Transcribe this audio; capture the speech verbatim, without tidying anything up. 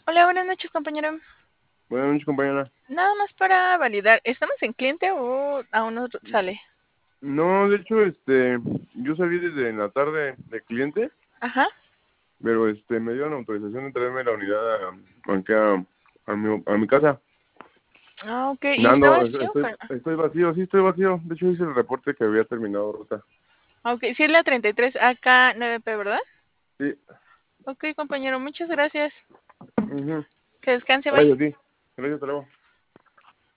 Hola, buenas noches, compañero. Buenas noches, compañera. Nada más para validar, ¿estamos en cliente o aún no sale? No, de hecho, este, yo salí desde la tarde de cliente, Ajá. pero este, me dieron autorización de traerme la unidad a, aquí a, a mi, a mi casa. Ah, ok. ¿Y está Nando, vacío? estoy, Ca- estoy vacío, sí estoy vacío. De hecho, hice el reporte que había terminado ruta. Ah, ok, sí es la treinta y tres A K nueve P, ¿verdad? Sí. Ok, compañero, muchas gracias. Ujú. Que descanse, bye. Gracias a ti. Gracias, hasta luego.